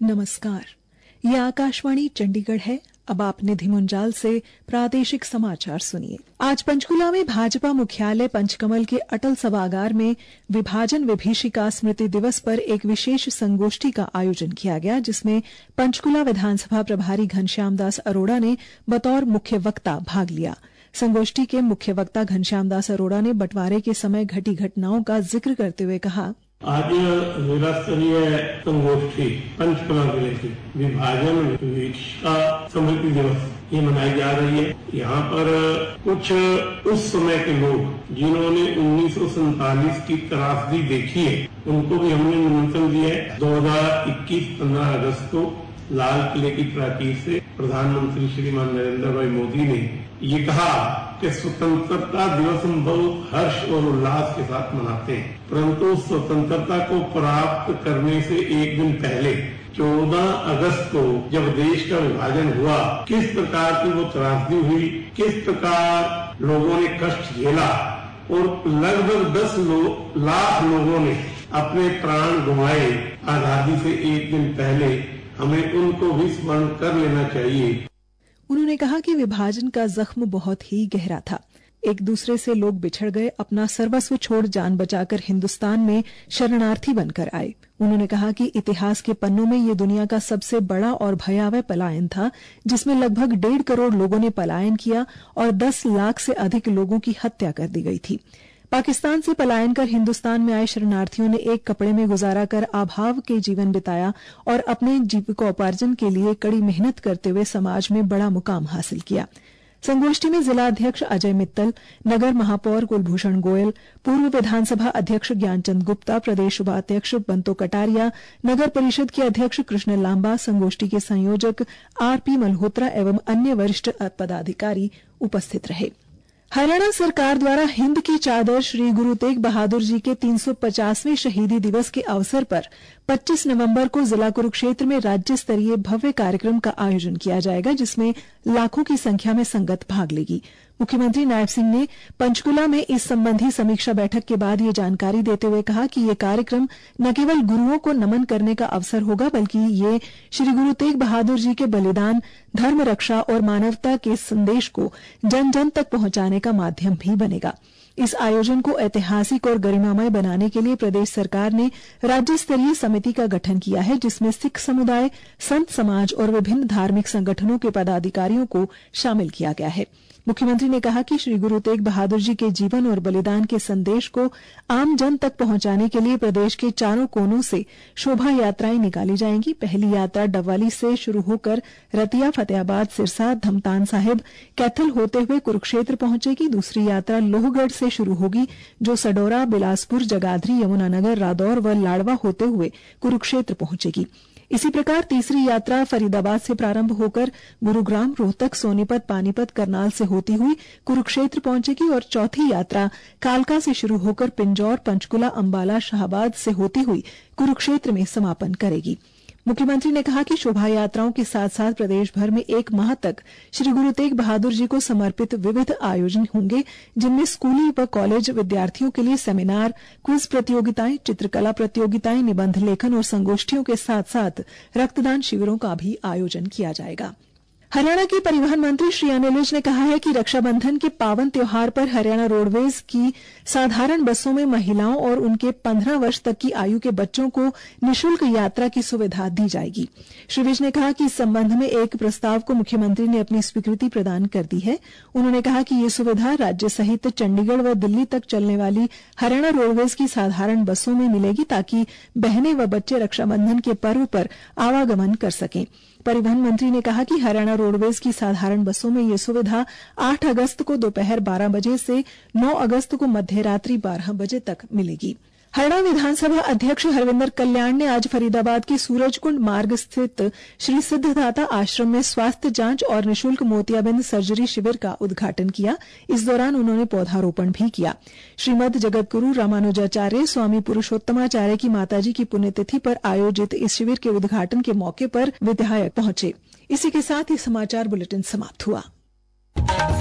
नमस्कार, ये आकाशवाणी चंडीगढ़ है। अब आप निधि मुंजाल से प्रादेशिक समाचार सुनिए। आज पंचकुला में भाजपा मुख्यालय पंचकमल के अटल सभागार में विभाजन विभीषिका स्मृति दिवस पर एक विशेष संगोष्ठी का आयोजन किया गया, जिसमें पंचकुला विधानसभा प्रभारी घनश्याम दास अरोड़ा ने बतौर मुख्य वक्ता भाग लिया। संगोष्ठी के मुख्य वक्ता घनश्याम दास अरोड़ा ने बंटवारे के समय घटी घटनाओं का जिक्र करते हुए कहा, आज जिला स्तरीय संगोष्ठी पंचकुला जिले की विभाजन विभीषिका स्मृति दिवस ये मनाई जा रही है। यहाँ पर कुछ उस समय के लोग जिन्होंने 1947 की त्रासदी देखी है, उनको भी हमने निमंत्रण दिया है। 2021 15 अगस्त को लाल किले की प्राचीर से प्रधानमंत्री श्रीमान नरेंद्र भाई मोदी ने ये कहा कि स्वतंत्रता दिवस हम बहुत हर्ष और उल्लास के साथ मनाते हैं, परंतु स्वतंत्रता को प्राप्त करने से एक दिन पहले 14 अगस्त को जब देश का विभाजन हुआ, किस प्रकार की वो त्रासदी हुई, किस प्रकार लोगों ने कष्ट झेला और लगभग 10 लाख लोगों ने अपने प्राण गंवाए। आजादी से एक दिन पहले हमें उनको भी स्मरण कर लेना चाहिए। उन्होंने कहा कि विभाजन का जख्म बहुत ही गहरा था। एक दूसरे से लोग बिछड़ गए, अपना सर्वस्व छोड़ जान बचाकर हिंदुस्तान में शरणार्थी बनकर आए। उन्होंने कहा कि इतिहास के पन्नों में ये दुनिया का सबसे बड़ा और भयावह पलायन था, जिसमें लगभग 1.5 करोड़ लोगों ने पलायन किया और 10 लाख से अधिक लोगों की हत्या कर दी गई थी। पाकिस्तान से पलायन कर हिंदुस्तान में आए शरणार्थियों ने एक कपड़े में गुजारा कर अभाव के जीवन बिताया और अपने जीविकोपार्जन के लिए कड़ी मेहनत करते हुए समाज में बड़ा मुकाम हासिल किया। संगोष्ठी में जिला अध्यक्ष अजय मित्तल, नगर महापौर कुलभूषण गोयल, पूर्व विधानसभा अध्यक्ष ज्ञानचंद गुप्ता, प्रदेश उपाध्यक्ष बंतो कटारिया, नगर परिषद के अध्यक्ष कृष्ण लांबा, संगोष्ठी के संयोजक आरपी मल्होत्रा एवं अन्य वरिष्ठ पदाधिकारी उपस्थित रहे। हरियाणा सरकार द्वारा हिंद की चादर श्री गुरु तेग बहादुर जी के 350वें शहीदी दिवस के अवसर पर 25 नवंबर को जिला कुरुक्षेत्र में राज्य स्तरीय भव्य कार्यक्रम का आयोजन किया जाएगा, जिसमें लाखों की संख्या में संगत भाग लेगी। मुख्यमंत्री नायब सिंह ने पंचकुला में इस संबंधी समीक्षा बैठक के बाद ये जानकारी देते हुए कहा कि ये कार्यक्रम न केवल गुरुओं को नमन करने का अवसर होगा, बल्कि ये श्री गुरु तेग बहादुर जी के बलिदान, धर्म रक्षा और मानवता के संदेश को जन जन तक पहुंचाने का माध्यम भी बनेगा। इस आयोजन को ऐतिहासिक और गरिमामय बनाने के लिए प्रदेश सरकार ने राज्य स्तरीय समिति का गठन किया है, जिसमें सिख समुदाय, संत समाज और विभिन्न धार्मिक संगठनों के पदाधिकारियों को शामिल किया गया है। मुख्यमंत्री ने कहा कि श्री गुरु तेग बहादुर जी के जीवन और बलिदान के संदेश को आम जन तक पहुंचाने के लिए प्रदेश के चारों कोनों से शोभा यात्राएं निकाली जाएंगी। पहली यात्रा डबवाली से शुरू होकर रतिया, फतेहाबाद, सिरसा, धमतान साहिब, कैथल होते हुए कुरुक्षेत्र पहुंचेगी। दूसरी यात्रा लोहगढ़ से शुरू होगी, जो सडोरा, बिलासपुर, जगाधरी, यमुनानगर, रादौर व लाडवा होते हुए कुरुक्षेत्र पहुंचेगी। इसी प्रकार तीसरी यात्रा फरीदाबाद से प्रारंभ होकर गुरुग्राम, रोहतक, सोनीपत, पानीपत, करनाल से होती हुई कुरुक्षेत्र पहुंचेगी और चौथी यात्रा कालका से शुरू होकर पिंजौर, पंचकुला, अंबाला, शाहबाद से होती हुई कुरुक्षेत्र में समापन करेगी। मुख्यमंत्री ने कहा कि शोभा यात्राओं के साथ साथ प्रदेश भर में 1 माह तक श्री गुरु तेग बहादुर जी को समर्पित विविध आयोजन होंगे, जिनमें स्कूली व कॉलेज विद्यार्थियों के लिए सेमिनार, क्विज प्रतियोगिताएं, चित्रकला प्रतियोगिताएं, निबंध लेखन और संगोष्ठियों के साथ साथ रक्तदान शिविरों का भी आयोजन किया जाएगा। हरियाणा के परिवहन मंत्री श्री अनिल विज ने कहा है कि रक्षाबंधन के पावन त्योहार पर हरियाणा रोडवेज की साधारण बसों में महिलाओं और उनके 15 वर्ष तक की आयु के बच्चों को निःशुल्क यात्रा की सुविधा दी जाएगी। श्री विज ने कहा कि इस संबंध में एक प्रस्ताव को मुख्यमंत्री ने अपनी स्वीकृति प्रदान कर दी है। उन्होंने कहा कि ये सुविधा राज्य सहित चंडीगढ़ व दिल्ली तक चलने वाली हरियाणा रोडवेज की साधारण बसों में मिलेगी, ताकि बहनें व बच्चे रक्षाबंधन के पर्व पर आवागमन कर सकें। परिवहन मंत्री ने कहा कि हरियाणा रोडवेज की साधारण बसों में ये सुविधा 8 अगस्त को दोपहर 12 बजे से 9 अगस्त को मध्यरात्रि 12 बजे तक मिलेगी। हरियाणा विधानसभा अध्यक्ष हरविंदर कल्याण ने आज फरीदाबाद के सूरजकुंड मार्ग स्थित श्री सिद्धदाता आश्रम में स्वास्थ्य जांच और निःशुल्क मोतियाबिंद सर्जरी शिविर का उद्घाटन किया। इस दौरान उन्होंने पौधारोपण भी किया। श्रीमद जगतगुरु रामानुजाचार्य स्वामी पुरुषोत्तमाचार्य की माताजी की पुण्यतिथि पर आयोजित इस शिविर के उद्घाटन के मौके पर विधायक पहुंचे। इसी के साथ ही समाचार बुलेटिन समाप्त हुआ।